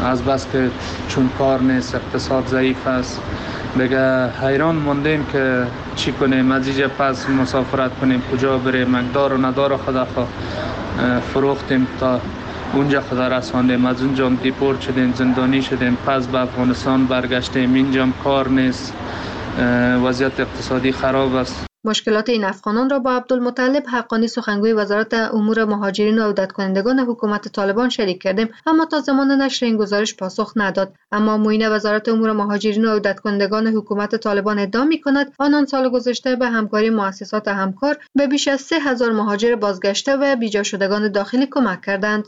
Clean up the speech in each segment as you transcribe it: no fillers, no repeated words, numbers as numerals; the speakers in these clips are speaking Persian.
از بس که چون کار نیست، اقتصاد ضعیف است، دیگه حیران موندیم که چی کنیم. از اینجا پس مسافرت کنیم، کجا بریم، مقدار و ندار خدا فروختیم تا اونجا خدا رساندیم. از اونجا دیپورت شدیم، زندانی شدیم، پس به افغانستان برگشتیم. اینجا کار نیست، وضعیت اقتصادی خراب است. مشکلات این افغانان را با عبدالمطلب حقانی، سخنگوی وزارت امور مهاجرین و عودت کنندگان حکومت طالبان شریک کردیم، اما تا زمان نشر این گزارش پاسخ نداد. اما معین وزارت امور مهاجرین و عودت کنندگان حکومت طالبان ادعا می‌کند آنان سال گذشته به همکاری مؤسسات همکار به بیش از 3000 مهاجر بازگشته و بیجا شدگان داخلی کمک کردند.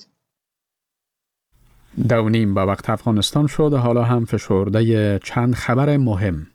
2:30 به وقت افغانستان شد. حالا هم فشرده چند خبر مهم.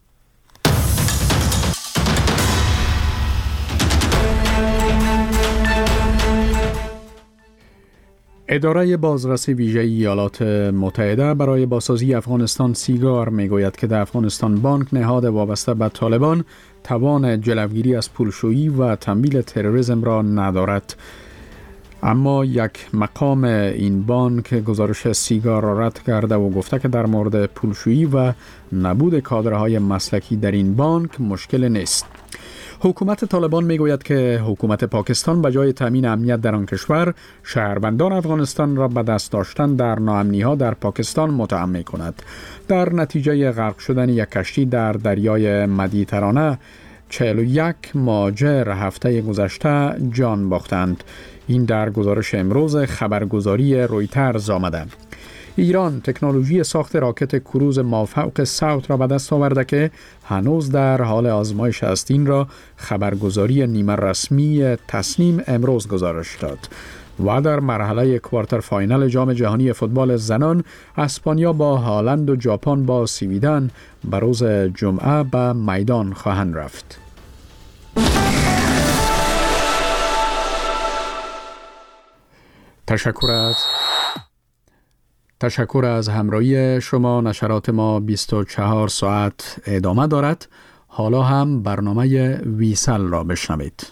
اداره بازرسی ویژه ایالات متحده برای بازسازی افغانستان سیگار میگوید که در افغانستان بانک نهاد وابسته به طالبان توان جلوگیری از پولشویی و تمویل تروریسم را ندارد. اما یک مقام این بانک گزارش سیگار را رد کرده و گفته که در مورد پولشویی و نبود کادرهای مسلکی در این بانک مشکل نیست. حکومت طالبان میگوید که حکومت پاکستان به جای تامین امنیت در آن کشور، شهروندان افغانستان را به دست داشتن در ناامنی‌ها در پاکستان متهم می‌کند. در نتیجه غرق شدن یک کشتی در دریای مدیترانه، 41 مهاجر هفته گذشته جان باختند. این در گزارش امروز خبرگزاری رویترز آمده. ایران تکنولوژی ساخت راکت کروز مافوق صوت را به دست آورده که هنوز در حال آزمایش است. این را خبرگزاری نیمه رسمی تسنیم امروز گزارش داد. و در مرحله کوارتر فاینال جام جهانی فوتبال زنان، اسپانیا با هالند و ژاپن با سویدن به روز جمعه به میدان خواهند رفت. تشکر از همراهی شما. نشرات ما 24 ساعت ادامه دارد. حالا هم برنامه ویسل را بشنوید.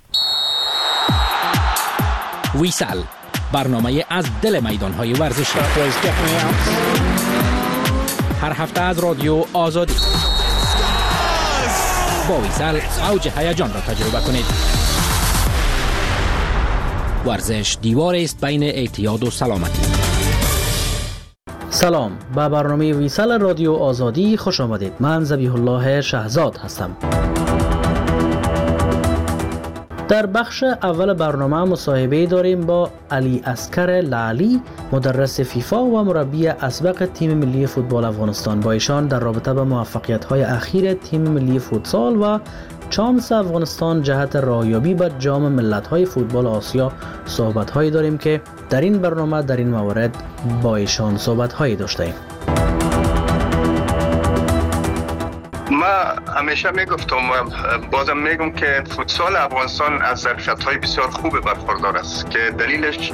ویسل، برنامه از دل میدان‌های ورزشی. هر هفته از رادیو آزادی. با ویسل اوج هیجان را تجربه کنید. ورزش دیوار است بین اعتیاد و سلامتی. سلام، به برنامه ویسل رادیو آزادی خوش آمدید. من ذبیح الله شهزاد هستم. در بخش اول برنامه مصاحبه داریم با علی اصغر لعلی، مدرس فیفا و مربی اسبق تیم ملی فوتبال افغانستان. با ایشان در رابطه با موفقیت‌های اخیر تیم ملی فوتسال و چانس افغانستان جهت راهیابی به جام ملت‌های فوتبال آسیا صحبت‌هایی داریم که در این برنامه در این موارد با ایشان صحبت‌هایی داشتیم. ما همیشه میگفتم و بازم میگم که فوتسال افغانستان از ظرفیت‌های بسیار خوب برخوردار است که دلیلش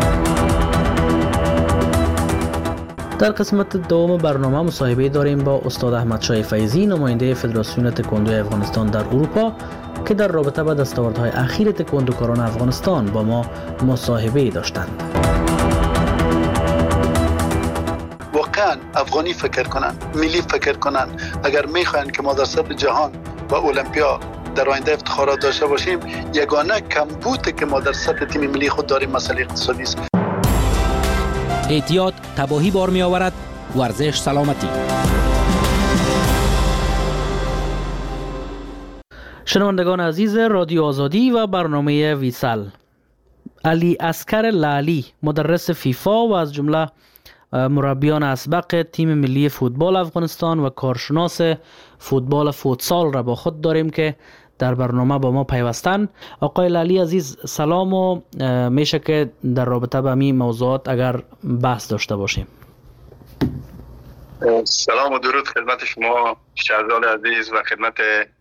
در قسمت دوم برنامه مصاحبه داریم با استاد احمد شاه فیضی، نماینده فدراسیون تکواندو افغانستان در اروپا، که در رابطه با دستاوردهای اخیر تکواندوکاران افغانستان با ما مصاحبه داشتند. واقعا افغانی فکر کنن، ملی فکر کنن. اگر میخواین که ما در سطح جهان و المپیا در آینده افتخارات داشته باشیم، یگانه کمبودی که ما در سطح تیم ملی خود داریم مسئله اقتصادی است. اعتیاد تباهی بار می آورد، ورزش سلامتی. شنوندگان عزیز رادیو آزادی و برنامه ویسل، علی اصغر لعلی، مدرس فیفا و از جمله مربیان اسبق تیم ملی فوتبال افغانستان و کارشناس فوتبال فوتسال را با خود داریم که در برنامه با ما پیوستن. آقای لعلی عزیز سلام و میشه که در رابطه با این موضوعات اگر بحث داشته باشیم. سلام و درود خدمت شما شهزاد عزیز و خدمت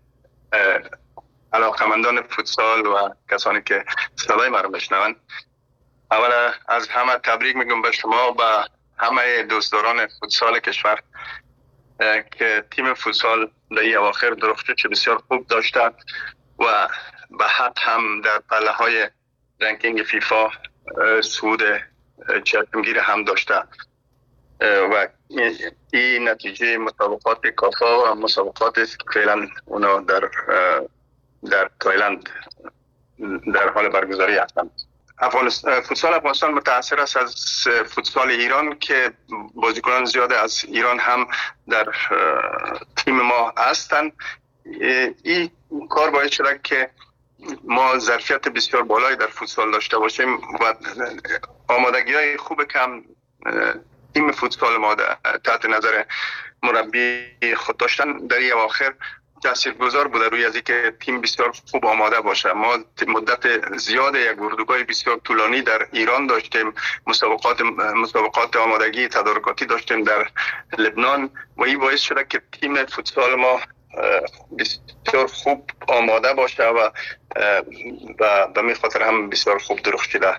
علاقمندان فوتسال و کسانی که صدای ما را بشنوند. اولا از همه تبریک میگم به شما و همه دوستداران فوتسال کشور که تیم فوتسال در این اواخر درخشش بسیار خوب داشته و به حد هم در پله های رنکینگ فیفا صعود چشمگیر هم داشته. و این نتیجه مسابقات کافا و مسابقات است که فعلا اونا در تایلند در حال برگزاری هستند. فوتسال افغانستان متاثر است از فوتسال ایران که بازیکنان زیاد از ایران هم در تیم ما هستند. این کار باعث شده که ما ظرفیت بسیار بالایی در فوتسال داشته باشیم و آمادگی‌های خوب کم تیم فوتسال ما تحت نظر مربی خود داشتن در این اواخر تاثیرگذار بوده روی از اینکه تیم بسیار خوب آماده باشه. ما مدت زیاد یک اردوگاه بسیار طولانی در ایران داشتیم، مسابقات آمادگی تدارکاتی داشتیم در لبنان و این باعث شده که تیم فوتسال ما بسیار خوب آماده باشه و به می خاطر هم بسیار خوب درخشیده.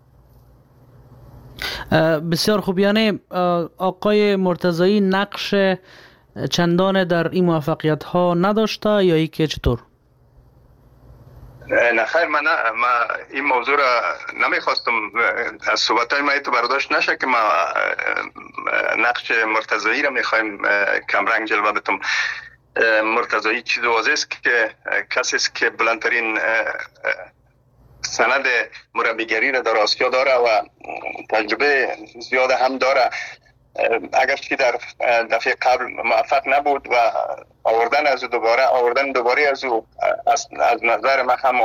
بسیار خوب. یعنی آقای مرتضایی نقش چندان در این موفقیت ها نداشته یا ای که چطور؟ نه خیر، من این موضوع را نمیخواستم از صحبت های من تو برداشت نشه که ما نقش مرتضایی را میخوایم کمرنگ جلوه بتم. مرتضایی چیز واضح است که کسی است که بلندترین سند مربیگری را در آسیا داره و تجربه زیاد هم داره. اگرچه در دفعه قبل موفق نبود و آوردن دوباره از او از نظر من هم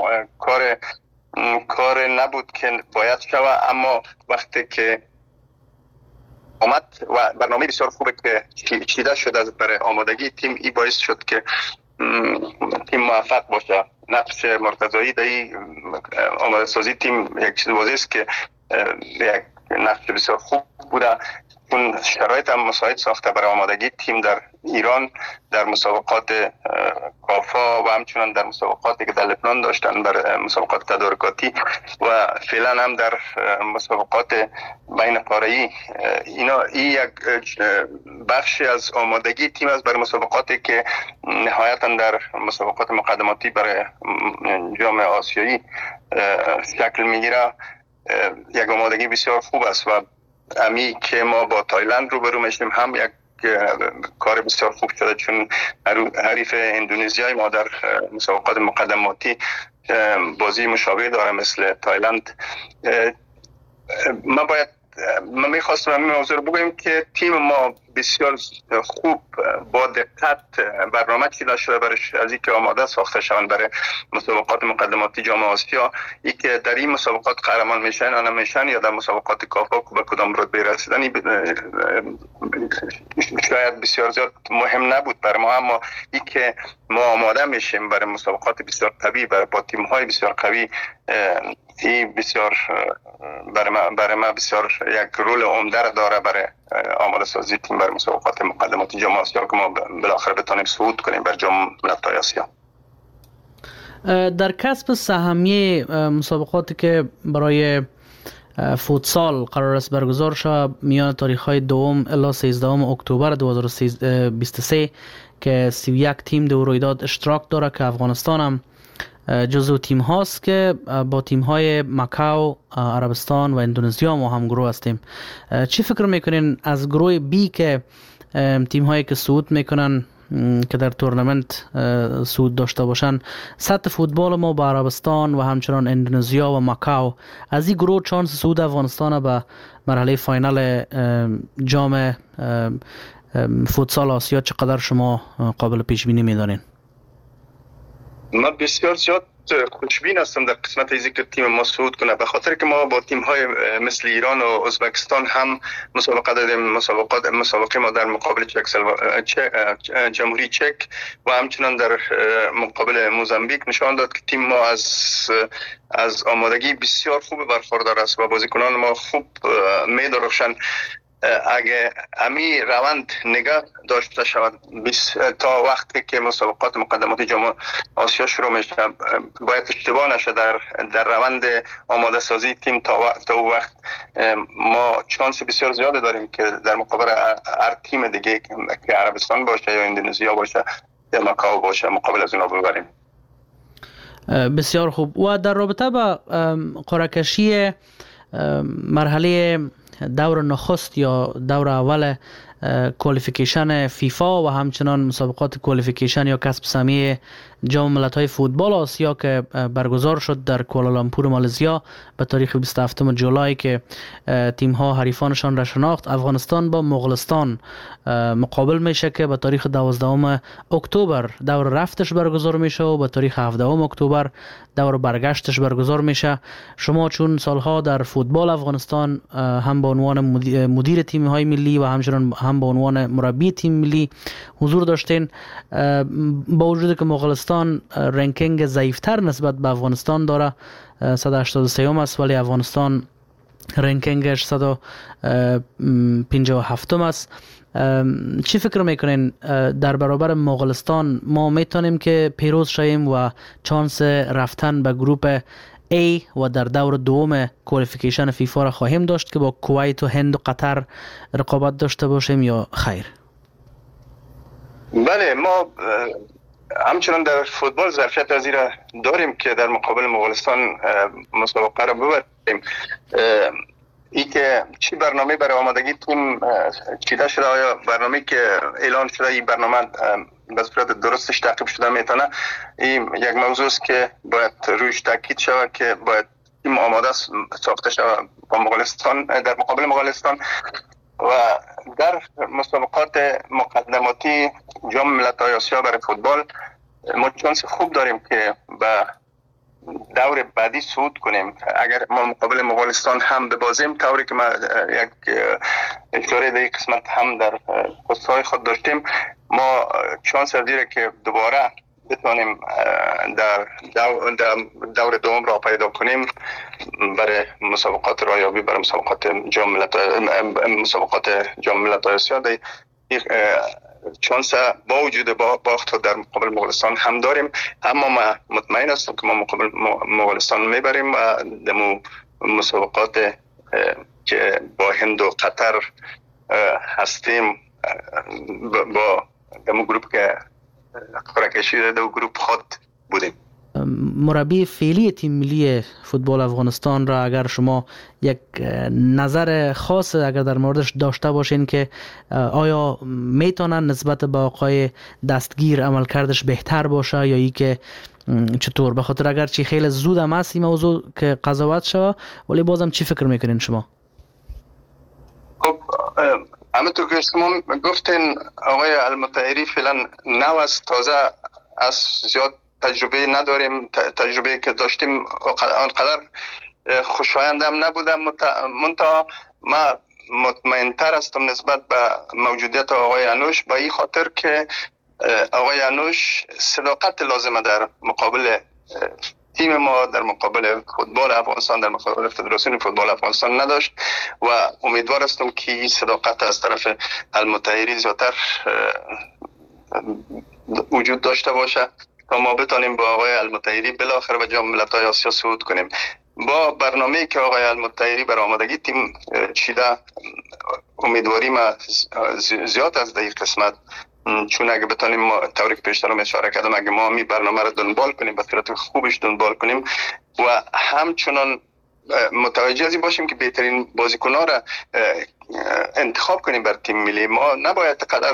کار نبود که باید شود، اما وقتی که آمد و برنامه بسیار خوبه که چیده شده برای آمادگی تیم، ای باعث شد که تیم موفق باشه. نقش مرتضایی در آماده سازی تیم یک چیز واضح است که یک نقش بسیار خوب بوده. اون شرایط هم مساعد ساخته برای آمادگی تیم در ایران در مسابقات کافا و همچنان در مسابقاتی که در لبنان داشتن، بر مسابقات تدارکاتی و فعلا هم در مسابقات بین قاره‌ای. این یک بخشی از آمادگی تیم است برای مسابقاتی که نهایتا در مسابقات مقدماتی برای جام آسیایی شکل میگیره. یک آمادگی بسیار خوب است و امی که ما با تایلند روبرو میشیم هم یک کار بسیار خوب شده، چون حریف اندونزیای ما در مسابقات مقدماتی بازی مشابه داره مثل تایلند. من میخواستم همین موضوع رو بگویم که تیم ما بسیار خوب با دقت برنامه چیده شده برش از اینکه آماده ساخته شوند برای مسابقات مقدماتی جام آسیا. ای که در این مسابقات قهرمان میشن یا نمیشن یا در مسابقات کافا به کدام رتبه رسیدن شاید بسیار زیاد مهم نبود برای ما، اما ای که ما آماده میشیم برای مسابقات بسیار قوی با تیم های بسیار قوی، این بسیار برای ما بسیار یک رول عمده داره برای آماده سازی تیم برای مسابقات مقدماتی جام آسیا که ما بالاخره بتونیم صعود کنیم بر جام ملت‌های آسیا. در کسب سهمیه مسابقاتی که برای فوتسال قرار است برگزار شود میان تاریخ‌های 2 الی 13 اکتبر 2023 که 31 تیم در رویداد اشتراک داره که افغانستان هم جزو تیم هاست که با تیم های مکاو، عربستان و اندونزیا ما هم گروه هستیم. چی فکر میکنین از گروه بی که تیم هایی که صعود میکنن که در تورنمنت صعود داشته باشن، سطح فوتبال ما با عربستان و همچنان اندونزیا و مکاو، از این گروه چانس صعود افغانستان به مرحله فاینال جام فوتسال آسیا چقدر شما قابل پیش بینی میدانین؟ من بسیار زیاد خوشبین هستم در قسمت ازی که تیم ما صعود کنه، به خاطر که ما با تیم های مثل ایران و ازبکستان هم مسابقه دادیم. مسابقه ما در مقابل جمهوری چک و همچنان در مقابل موزامبیک نشان داد که تیم ما از آمادگی بسیار خوب برخوردار است و بازیکنان ما خوب می‌درخشند. اگه امی روند نگاه داشته شود تا وقتی که مسابقات مقدماتی جام آسیا شروع میشه، باید اشتباه نشه در روند آماده سازی تیم تا وقت ما چانس بسیار زیاده داریم که در مقابل هر تیم دیگه که عربستان باشه یا اندونزیا باشه یا مکاو باشه مقابل از اونا ببریم. بسیار خوب. و در رابطه با قرعه کشی مرحله دور نخست یا دور اول کوالیفیکیشن فیفا و همچنان مسابقات کوالیفیکیشن یا کسب سهمیه جام ملت‌های فوتبال آسیا که برگزار شد در کوالالامپور مالزیا به تاریخ 27 جولای که تیم‌ها حریفانشان را شناخت. افغانستان با مغولستان مقابل میشه که به تاریخ 12 اکتبر دور رفتش برگزار میشه و به تاریخ 17 اکتبر دور برگشتش برگزار میشه. شما چون سالها در فوتبال افغانستان هم به عنوان مدیر تیم‌های ملی و همچنان هم به عنوان مربی تیم ملی حضور داشتین، با وجود که مغولستان رنکینگ ضعیفتر نسبت به افغانستان داره 183 است، ولی افغانستان رنکینگش 157 است. چی فکر میکنین در برابر مغولستان ما میتونیم که پیروز شویم و چانس رفتن به گروپ A و در دور دوم کوالیفیکیشن فیفا را خواهیم داشت که با کویت و هند و قطر رقابت داشته باشیم یا خیر؟ بله، ما همچنان در فوتبال ظرفیت از این را داریم که در مقابل مغولستان مسابقه را ببریم. ای که چی برنامه برای آمادگی تیم چیده شده، آیا برنامه که اعلان شده این برنامه به صورت درستش تعقیب شده میتونه، این یک موضوع است که باید رویش تاکید شود که باید تیم آماده ساخته شود با مغولستان در مقابل مغولستان. و در مسابقات مقدماتی جام ملت‌های آسیا برای فوتبال ما چانس خوب داریم که به دور بعدی صعود کنیم. اگر ما مقابل مغولستان هم ببازیم، طوری که ما یک اشاره در قسمت هم در پست‌های خود داشتیم، ما چانس داره که دوباره بتونیم در دور دوم را پیدا کنیم برای مسابقات رایابی، برای مسابقات جام ملت‌های آسیا. چانس با وجود باخت در مقابل مغولستان هم داریم، اما ما مطمئن هستم که ما مقابل مغولستان میبریم و دمو مسابقات که با هند و قطر هستیم با دمو گروپ که قرعه کشی دو گروپ خود بودیم. مربی فعلی تیم ملی فوتبال افغانستان را اگر شما یک نظر خاص اگر در موردش داشته باشین که آیا میتونن نسبت به آقای دستگیر عملکردش بهتر باشه یا ای که چطور؟ به خاطر اگرچه خیلی زود هم هست این موضوع که قضاوت شوه، ولی بازم چی فکر میکنین شما؟ خب همونطور که شما گفتین آقای المطهری فعلا نو است، تازه از زیاد تجربه نداریم. تجربه که داشتیم آنقدر خوشایند هم نبودم. منتها ما مطمئن‌تر هستم نسبت به موجودیت آقای انوش، با این خاطر که آقای انوش صداقت لازمه در مقابل تیم ما، در مقابل فوتبال افغانستان، در مقابل فدراسیون فوتبال افغانستان نداشت و امیدوار هستم که این صداقت از طرف المطهری زیادتر وجود داشته باشه تا ما بتانیم با آقای المطهری بالاخره به جام ملت‌های آسیا صعود کنیم. با برنامه‌ای که آقای المطهری برای آمادگی تیم چیده، امیدواریم زیاد از در قسمت، چون اگه بتانیم ما طوری که پیشتر اشاره کردم، اگه ما می برنامه رو دنبال کنیم، به صورت خوبش دنبال کنیم و همچنان متوجه از این باشیم که بهترین بازیکن‌ها را انتخاب کنیم بر تیم ملی، ما نباید قدر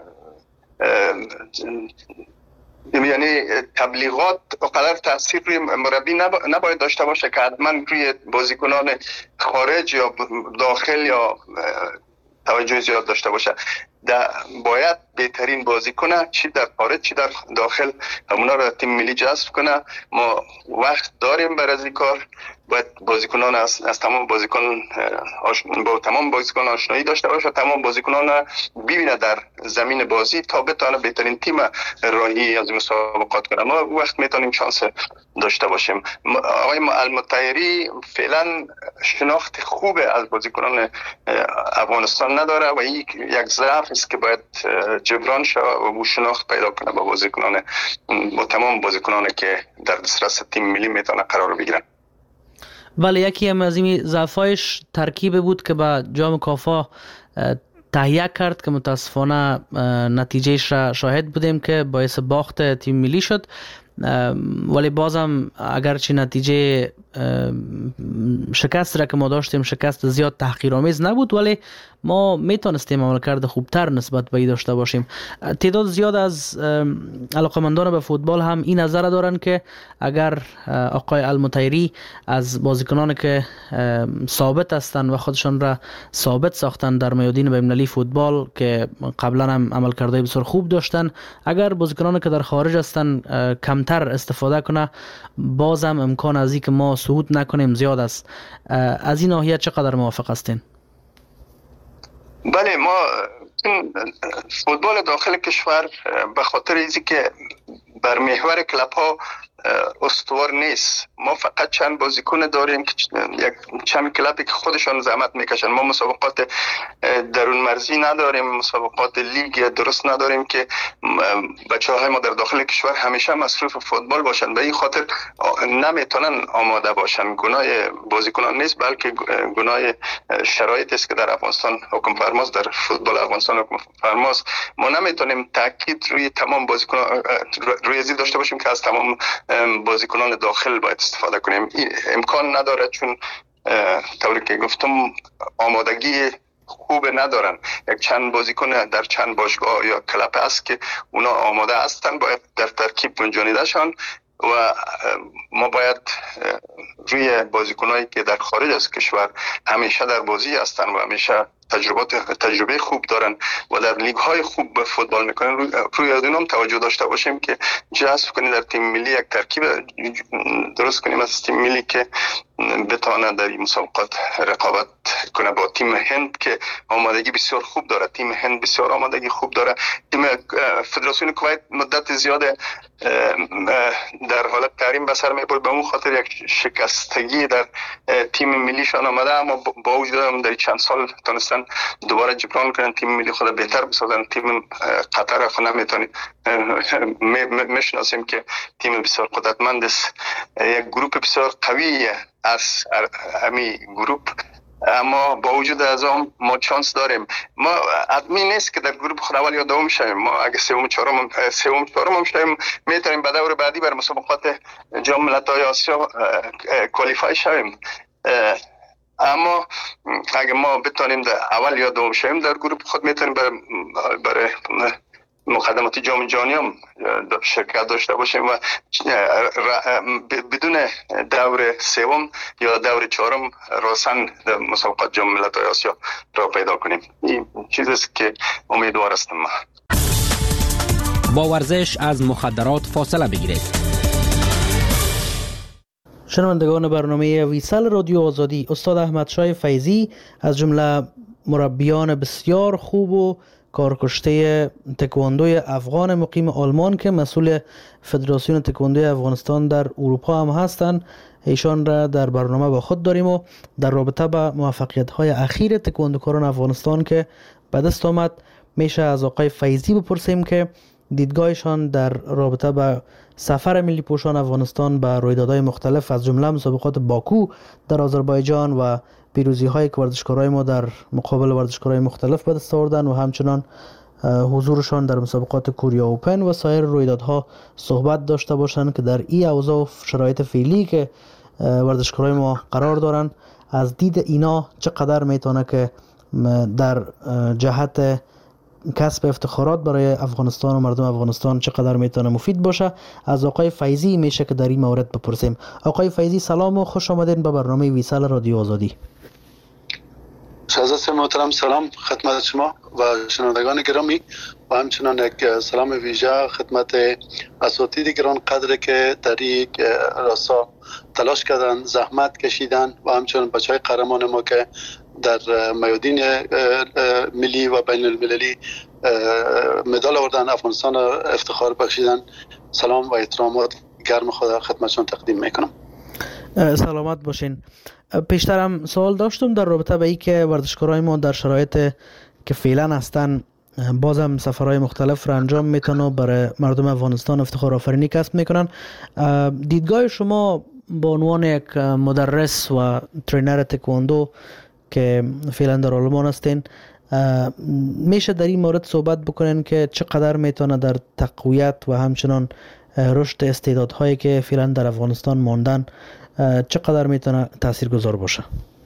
یعنی تبلیغات اقدر تاثیر روی مربی نباید داشته باشه که حتما روی بازیکنان خارج یا داخل یا توجه زیاد داشته باشه. باید بهترین بازیکن چی در خارج چی در داخل همونا رو تیم ملی جذب کنه. ما وقت داریم برای این کار. باید بازیکنان از تمام بازیکن با تمام بازیکن آشنایی داشته باشه، تمام بازیکنان ببینه در زمین بازی تا بتونه بهترین تیم راهی از مسابقات کنه. ما وقت میتونیم شانس داشته باشیم. آقای المطهری فعلا شناخت خوب از بازیکنان افغانستان نداره و این یک ضعف است که باید جبران شه و شناخت پیدا کنه با تمام بازیکنان که در دسترس تیم ملی میتونه قرار بگیرن. ولی یکی هم از این ضعفایش ترکیب بود که با جام کافا تهیه کرد که متاسفانه نتیجهش را شاهد بودیم که باعث باخت تیم ملی شد. ولی بازم اگرچه نتیجه شکست را که ما داشتیم شکست زیاد تحقیرآمیز نبود، ولی ما میتونستیم عملکرد خوبتر نسبت به این داشته باشیم. تعداد زیاد از علاقمندان به فوتبال هم این نظر دارن که اگر آقای المطیری از بازیکنان که ثابت هستند و خودشان را ثابت ساختن در میادین بین‌المللی فوتبال که قبلا هم عملکردهای بسیار خوب داشتن، اگر بازیکنان که در خارج هستند کمتر استفاده کنه، بازم امکان از این که ما صعود نکنیم زیاد است. از این ناحیه چقدر موافق هستین؟ بله، ما فوتبال داخل کشور به خاطر اینکه که بر محور کلاب ها استوار نیست، ما فقط چند بازیکن داریم که چند کلابی که خودشان زحمت میکشن. ما مسابقات درون مرزی نداریم، مسابقات لیگ درست نداریم که بچه‌های ما در داخل کشور همیشه مصروف فوتبال باشن. به این خاطر نمیتونن آماده باشن. گناه بازیکنان نیست، بلکه گناه شرایطی است که در افغانستان حکم فرماست، در فوتبال افغانستان حکم فرماست. ما نمیتونیم تاکید روی تمام بازیکنان روی ازی داشته باشیم که از تمام بازیکنان داخل باید استفاده کنیم. امکان نداره، چون طوری که گفتم آمادگی خوب ندارن. یک چند بازیکن در چند باشگاه یا کلاب است که اونا آماده هستن، باید در ترکیب گنجانیده شن و ما باید روی بازیکنایی که در خارج از کشور همیشه در بازی هستن و همیشه تجربه خوب دارن و در لیگ های خوب فوتبال میکنن، روی اونم توجه داشته باشیم که جذب کنیم در تیم ملی، یک ترکیب درست کنیم از تیم ملی که بتونه در این مسابقات رقابت کنه با تیم هند که آمادگی بسیار خوب داره. تیم هند بسیار آمادگی خوب داره. تیم فدراسیون کویت مدت زیاد در حالت تحریم به سر میبرد، به اون خاطر یک شکستگی در تیم ملیشان آمده، اما با وجود هم در چند سال تونستن دوباره جبران کنن، تیم ملی خود بهتر بسازن. تیم قطر خود نمیتونید میشناسیم که تیم بسیار قدرتمند است، یک گروه بسیار قوی از همین گروپ، اما با وجود از آن ما چانس داریم. ما حتمی نیست که در گروپ خود اول یا دوم شویم. ما اگه سوم چهارم شویم میتونیم به دور بعدی بر مسابقات جام ملت‌های آسیا کوالیفای شویم. اما اگه ما بتونیم در اول یا دوم شویم در گروپ خود، میتونیم برای مقدمات جام جهانی هم شرکت داشته باشیم و بدون دور سوم یا دور چهارم راسن در مسابقات جام ملت‌های آسیا را پیدا کنیم. این چیزی است که امیدوار هستم. با ورزش از مخدرات فاصله بگیرید. شنوندگان برنامه ویسال رادیو آزادی، استاد احمدشاه فیضی از جمله مربیان بسیار خوب و کارکشته تکواندوی افغان مقیم آلمان که مسئول فدراسیون تکواندوی افغانستان در اروپا هم هستند، ایشان را در برنامه با خود داریم و در رابطه با موفقیت‌های اخیر تکواندوکاران افغانستان که به دست آمد میشه از آقای فیضی بپرسیم که دیدگاهشان در رابطه با سفر ملی پوشان افغانستان به رویدادهای مختلف از جمله مسابقات باکو در آذربایجان و پیروزی‌هایی که ورزشکارای ما در مقابل ورزشکارای مختلف به دست آوردن و همچنان حضورشان در مسابقات کوریا اوپن و سایر رویدادها صحبت داشته باشند که در این اوضاع و شرایط فعلی که ورزشکارای ما قرار دارن، از دید اینا چقدر میتونه که در جهت کسب افتخارات برای افغانستان و مردم افغانستان چقدر میتونه مفید باشه. از آقای فیضی میشه که در این مورد بپرسیم. آقای فیضی سلام و خوش آمدین به برنامه ویسال رادیو آزادی. شهزاده محترم، سلام خدمت شما و شنوندگان گرامی و همچنان یک سلام ویژه خدمت اساتید گران قدر که در یک راستا تلاش کردن، زحمت کشیدن و همچنان بچهای قهرمان ما که در میادین ملی و بین المللی مدال آوردن، افغانستان افتخار بخشیدن. سلام و احترامات گرم خدا خدمتشان تقدیم میکنم. سلامت باشین. پیشترم سوال داشتم در رابطه به این که ورزشکارای ما در شرایط که فعلا هستن بازم سفرهای مختلف را انجام میتونن و برای مردم افغانستان افتخار آفرینی کسب میکنن. دیدگاه شما به عنوان یک مدرس و ترینر تکواندو که فعلا در آلمان هستین، میشه در این مورد صحبت بکنین که چقدر میتونه در تقویت و همچنان رشد استعدادهایی که فعلا در افغانستان ماندن چقدر میتونه تاثیرگذار باشه؟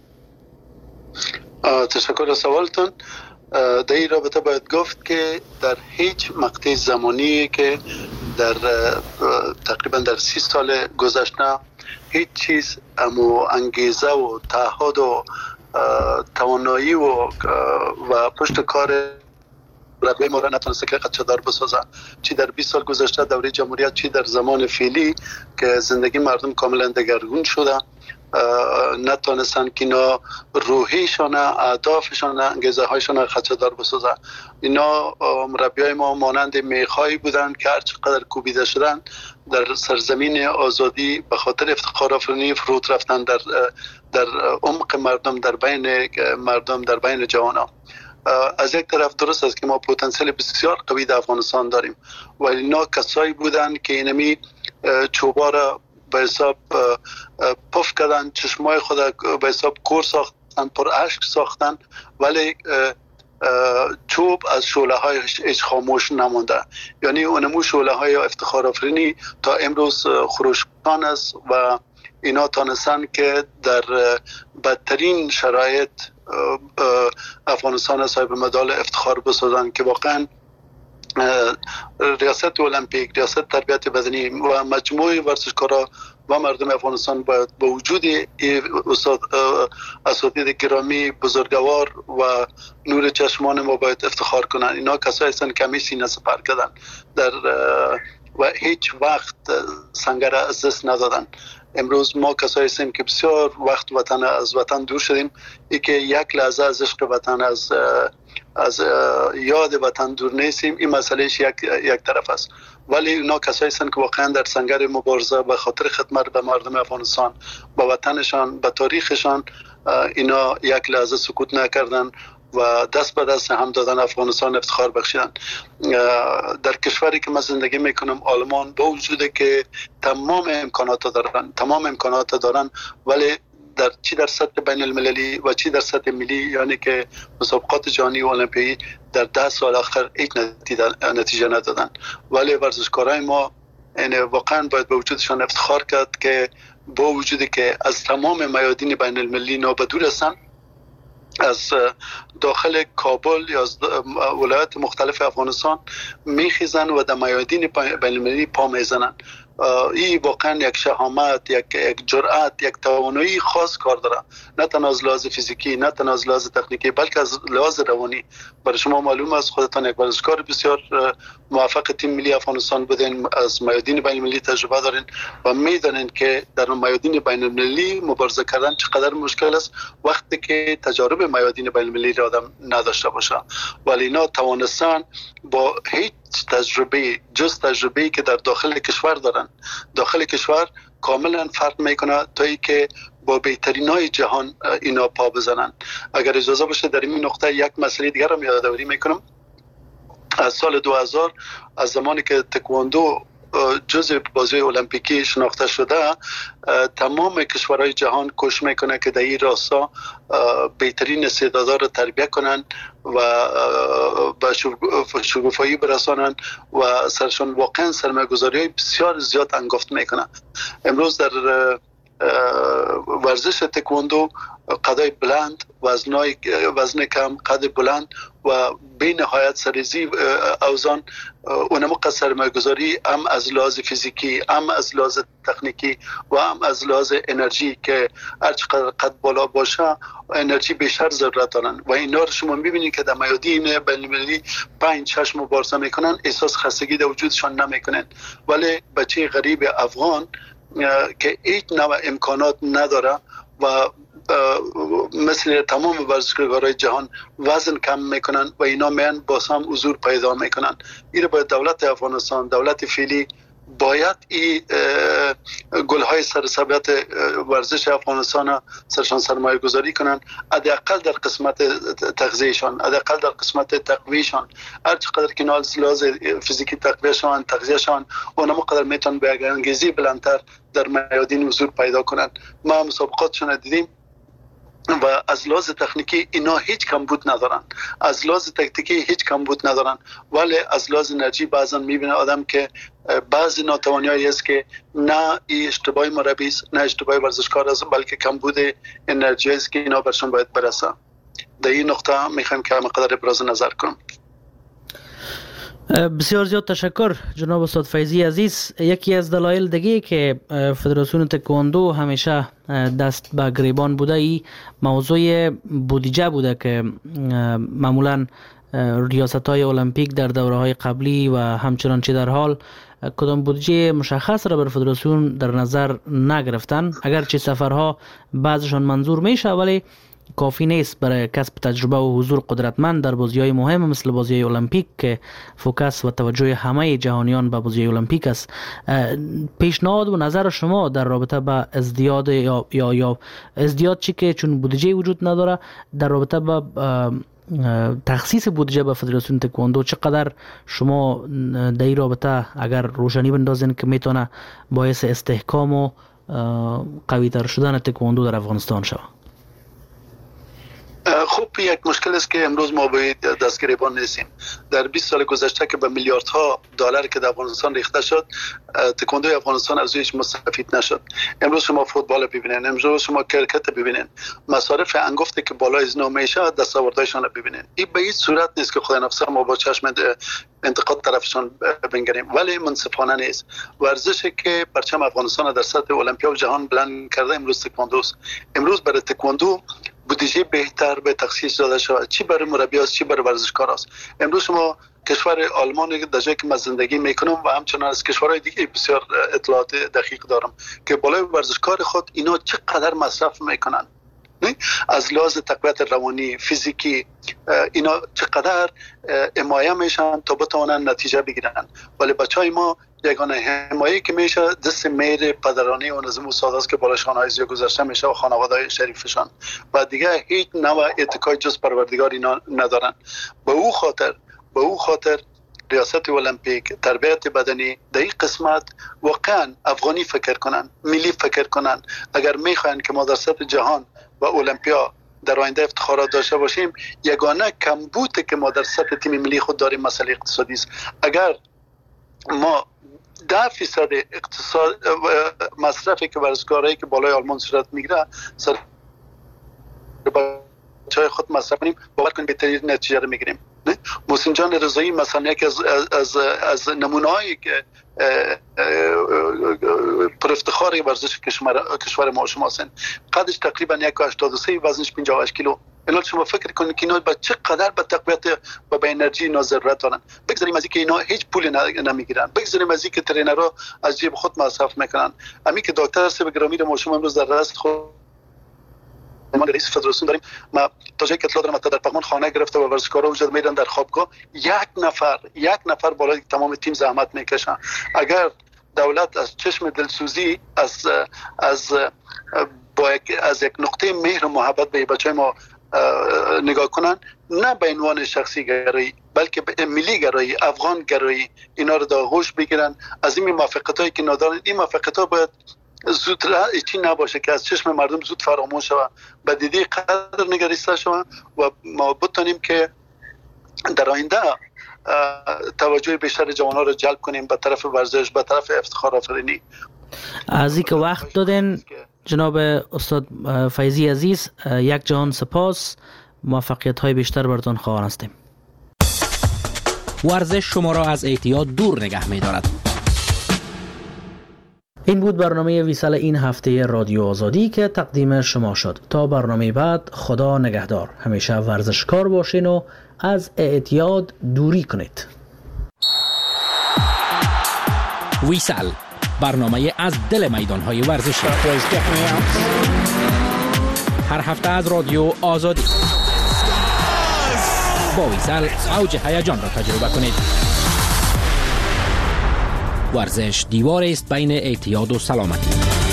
تشکر از سوالتون. در این رابطه باید گفت که در هیچ مقطع زمانی که در تقریبا در 30 سال گذشته هیچ چیز امو انگیزه و تعهد و توانایی و پشت کار رقبه ما را نتونسته که قدشه دار بسازه، چی در 20 سال گذشته دوره جمهوریت، چی در زمان فعلی که زندگی مردم کاملا دگرگون شده، نتونستن که اینا روحیشان، اهدافشان، انگیزه هایشان قدشه دار بسازه. اینا مربیای ما مانند میخایی بودن که هر چقدر کوبیده شدن در سرزمین آزادی به خاطر افتخار آفرینی فرود رفتن در عمق مردم، در بین مردم، در بین جوانان. از یک طرف درست است که ما پتانسیل بسیار قوی در افغانستان داریم، ولی اینا کسایی بودن که اینمی چوبا را به حساب پف کردن، چشمای خود به حساب کور ساختن، پر اشک ساختن، ولی چوب از شعله هایش هیچ خاموش نمانده. یعنی اونمو شعله های افتخار آفرینی تا امروز خروشان است و اینا تانستن که در بدترین شرایط افغانستان صاحب مدال افتخار بسازن که واقعا ریاست المپیک، ریاست تربیت بدنی و مجموعه ورزشکارا و مردم افغانستان باید با وجود اساتید گرامی بزرگوار و نور چشمان ما باید افتخار کنن. اینا کسایی هستند که همیشه سینه سپر کردن و هیچ وقت سنگر از دست ندادن. امروز ما کسایی هستیم که بسیار وقت از وطن دور شدیم، ای که یک لحظه از عشق وطن، از یاد وطن دور نیستیم. این مسئلهش یک طرف است، ولی اینا کسایی هستند که واقعا در سنگر مبارزه به خاطر خدمت به مردم افغانستان، به وطنشان، به تاریخشان، اینا یک لحظه سکوت نکردن و دست به دست هم دادن افغانستان افتخار بخشیدن. در کشوری که من زندگی میکنم، آلمان، با وجود که تمام امکانات دارن ولی در سطح بین المللی و چی در سطح ملی، یعنی که مسابقات جهانی و المپیایی در 10 سال آخر هیچ نتیجه ندادن. ولی ورزشکارای ما واقعا باید به وجودشان افتخار کرد که با وجودی که از تمام میادین بین المللی نابدور هستن، از داخل کابل یا از ولایات مختلف افغانستان میخیزن و در میادین بین المللی پا میزنن. این واقعا یک شهامت، یک جرأت، یک توانایی خاص کار داره، نه تنها از لحاظ فیزیکی، نه تنها از لحاظ تکنیکی، بلکه از لحاظ روانی. برای شما معلوم است، خودتان یک ورزشکار بسیار موفق تیم ملی افغانستان بودین، از میادین بین المللی تجربه دارین و میدونین که در میادین بین المللی مبارزه کردن چقدر مشکل است وقتی که تجارب میادین بین المللی را آدم نداشته باشه. ولی اینا توانستن با هیچ تجربه جز تجربه‌ای که در داخل کشور دارن، داخل کشور کاملا فرق میکنه تا ای که با بهترینای جهان اینا پا بزنن. اگر اجازه باشه در این نقطه یک مسئله دیگر رو یادآوری میکنم. از سال 2000 از زمانی که تکواندو جزء بازی المپیکی شناخته شده، تمام کشورهای جهان کوشش میکنه که در این راستا بهترین استعدادها رو تربیت کنن و به شکوفایی برسانن و سرشان واقعا سرمایه‌گذاری‌های بسیار زیاد انگفت میکنن. امروز در ورزش تکواندو قدای بلند، وزن کم، قد بلند و به نهایت سریزی اوزان، اونم سرمایه‌گذاری هم از لحاظ فیزیکی، هم از لحاظ تکنیکی و هم از لحاظ انرژی که هر چقدر قد بالا باشه انرژی بیشتر ضرورت دارن و اینا رو شما میبینید که در میادین بین‌المللی 5-6 مبارزه میکنن، احساس خستگی در وجودشان نمیکنن. ولی بچه غریب افغان که هیچ نوع امکانات نداره و مثل تمام ورزشکارهای جهان وزن کم میکنن و اینا میان باز هم حضور پیدا میکنن. این باید دولت افغانستان، دولت فعلی باید این گلهای سرسبیت ورزش افغانستان سرشان سرمایه گذاری کنن، حداقل در قسمت تغذیهشان، حداقل در قسمت تقویهشان. هر چقدر که لحاظ فیزیکی تقویهشان، تغذیهشان اونم قدر میتونن به انگیزی بلندتر در میادین حضور پیدا کنن. ما مسابقاتشون دیدیم، و از لحاظ تکنیکی اینا هیچ کمبود ندارن، از لحاظ تکتیکی هیچ کمبود ندارن، ولی از لحاظ انرژی بعضا میبینه آدم که بعضی ناتوانیایی است که نه اشتباه مربی است نه اشتباه ورزشکار است، بلکه کمبود انرژی است که اینا برشون باید برسه. در این نقطه میخوایم که همه قدر ابراز نظر کنم. بسیار زیاد تشکر جناب استاد فیضی عزیز. یکی از دلایل دیگه که فدراسیون تکواندو همیشه دست به گریبان بوده ای موضوع بودجه بوده که معمولا ریاست‌های المپیک در دوره‌های قبلی و همچنان چه در حال کدام بودجه مشخص را بر فدراسیون در نظر نگرفتن، اگرچه سفرها بعضشان منظور میشه ولی کافی نیست برای کسب تجربه و حضور قدرتمند در بازی‌های مهم مثل بازی‌های المپیک که فوکس و توجه همه جهانیان به بازی‌های المپیک است. پیشنهاد و نظر شما در رابطه با ازدیاد یا ازدیاد چی که چون بودجه وجود نداره در رابطه با تخصیص بودجه به فدراسیون تکواندو چقدر شما در این رابطه اگر روشنی بندازین که میتونه باعث استحکام و قوی‌تر شدن تکواندو در افغانستان شود؟ خب یک مشکل است که امروز ما باید دست گریبان نیستیم. در 20 سال گذشته که به میلیاردها دلار که در افغانستان ریخته شد، تکواندوی افغانستان از رویش مستفید نشد. امروز شما فوتبال ببینین، امروز شما کرکت ببینین، مصارف انگفتی که بالای از نو میشه دستاوردهایشان رو ببینین. این به هیچ صورت نیست که خدای نفسه ما با چشم انتقاد طرفشان بنگریم، ولی منصفانه نیست. ورزشی که پرچم افغانستان در سطح المپیا و جهان بلند کرده امروز تکواندوست. امروز برای تکواندو بودجه بهتر به تخصیص داده شود، چی برای مربی است چی برای ورزشکار است. امروز شما کشور آلمان در جایی که من زندگی میکنم و همچنان از کشورهای دیگه بسیار اطلاعات دقیق دارم که بالای ورزشکار خود اینا چقدر مصرف میکنن، از لحاظ تقویت روانی فیزیکی اینا چقدر حمایه میشن تا بتوانن نتیجه بگیرن. ولی بچهای ما یگانه حمایه که میشه دست میر پدرانه و نظم و ساده است که بالاشان های گذاشته میشه و خانواده شریفشان و دیگه هیچ نوع اتکای جز پروردگار اینا ندارن. به او خاطر ریاست المپیک تربیت بدنی در این قسمت واقعا افغانی فکر کنن، ملی فکر کنن. اگر میخواین که ما در سطح جهان و المپیا در آینده افتخارات داشته باشیم، یگانه کمبودی که ما در سطح تیم ملی خود داریم مسئله اقتصادی است. اگر ما 10% اقتصاد مصرفی که ورزشکارایی که بالای آلمان صورت میگیره سر بچهای خود مصرف کنیم، باور کنیم بهترین نتیجه رو میگیریم. محسن جان رضایی مثلا یکی از نمونه‌هایی که پر افتخار ورزش کشور ما شما هستند. قدش تقریبا 1.83، وزنش 58 کیلو. اینا شما فکر کنید که اینا با چقدر به تقویت و به انرژی اینا ضرورت دارن. بگذاریم از اینکه اینا هیچ پولی نمیگیرن، بگذاریم از اینکه ترینرها از جیب خود مصرف میکنن. همین که دکتر سیب گرامی رو ما شما امروز در دست خود ما رئیس فدراسیون داریم. ما تا جایی که اطلاع دارم در پغمان خانه گرفته و ورزشکارا وجود میرن در خوابگاه، یک نفر بالای تمام تیم زحمت میکشن. اگر دولت از چشم دلسوزی از یک نقطه مهر و محبت به بچهای ما نگاه کنن، نه به عنوان شخصی گرایی بلکه به ملی گرایی، افغان گرایی، اینا رو در آغوش بگیرن. از این موافقتایی که ندارن، این موافقت‌ها باید زود چی نباشه که از چشم مردم زود فراموش شود، به دیده قدر نگریسته شود و ما بتونیم که در آینده توجه بیشتر جوانان رو جلب کنیم به طرف ورزش، به طرف افتخار آفرینی. از اینکه وقت دادن جناب استاد فیضی عزیز، یک جهان سپاس، موفقیت های بیشتر براتون خواهان هستیم. ورزش شما را از اعتیاد دور نگه می دارد. این بود برنامه ویسال این هفته رادیو آزادی که تقدیم شما شد. تا برنامه بعد، خدا نگهدار. همیشه ورزشکار باشین و از اعتیاد دوری کنید. ویسال، برنامه از دل میدان‌های ورزشی. هر هفته از رادیو آزادی. با ویسال اوج هیجان را تجربه کنید. ورزش دیوار است بین اعتیاد و سلامتی.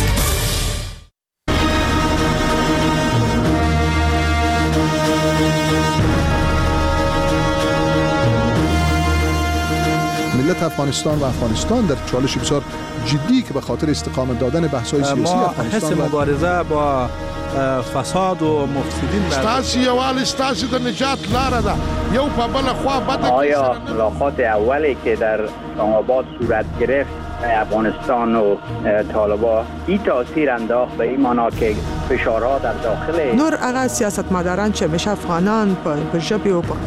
ملت افغانستان و افغانستان در چالش بسیار جدی که به خاطر استقامت دادن بحث‌های سیاسی ما افغانستان حس مبارزه با فساد و مفسدین ستاسي یوال ستاسي د نجات لاره ده یو په بل خوا بده. آیا ملاقات اولی که در اسلام آباد صورت گرفت افغانستان و طالبان این تاثیر انداخت به این معنا که فشارها در داخل نور هغه سیاستمداران چې همیشه افغانان په ژبې او په